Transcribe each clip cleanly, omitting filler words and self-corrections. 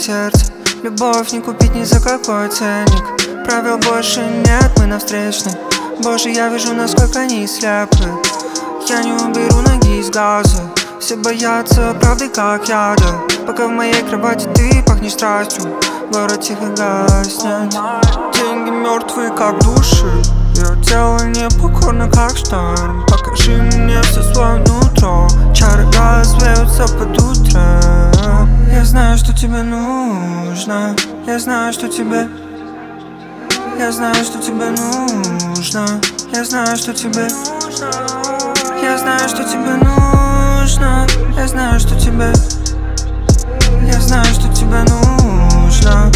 сердце. Любовь не купить ни за какой ценник. Правил больше нет, мы на встречной. Боже, я вижу, насколько они слепы. Я не уберу ноги из газа. Все боятся правды, как яда. Пока в моей кровати ты пахнешь страстью. Город тихо гаснет. Деньги мертвые, как души. Ее тело непокорно, как шторм. Покажи мне все свое нутро. Чары развеются под утро. Я знаю, что тебе нужно. Я знаю, что тебе. Я знаю, что тебе нужно. Я знаю, что тебе. Я знаю, что тебе нужно. Я знаю, что тебе. Я знаю, что тебе нужно.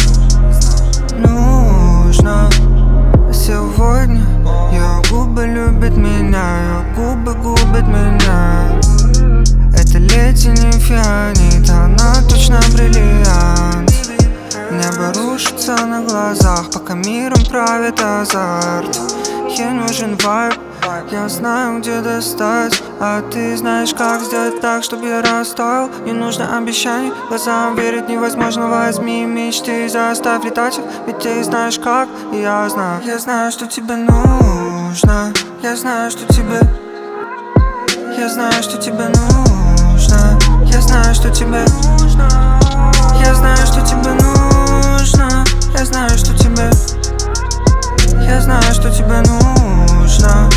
Нужно. Сегодня ее губы любят меня, ее губы губят меня. Это летний фианит, она точно бриллиант. Небо рушится на глазах, пока миром правит азарт. Ей нужен вайб, я знаю, где достать. А ты знаешь, как сделать так, чтобы я растаял. Не нужно обещаний, глазам верить невозможно. Возьми мечты и заставь летать их. Ведь ты знаешь как, и я знаю. Я знаю, что тебе нужно. Я знаю, что тебе. Я знаю, что тебе нужно. Я знаю, что тебе. Я знаю, что тебе нужно. Я знаю, что тебе. Я знаю, что тебе нужно.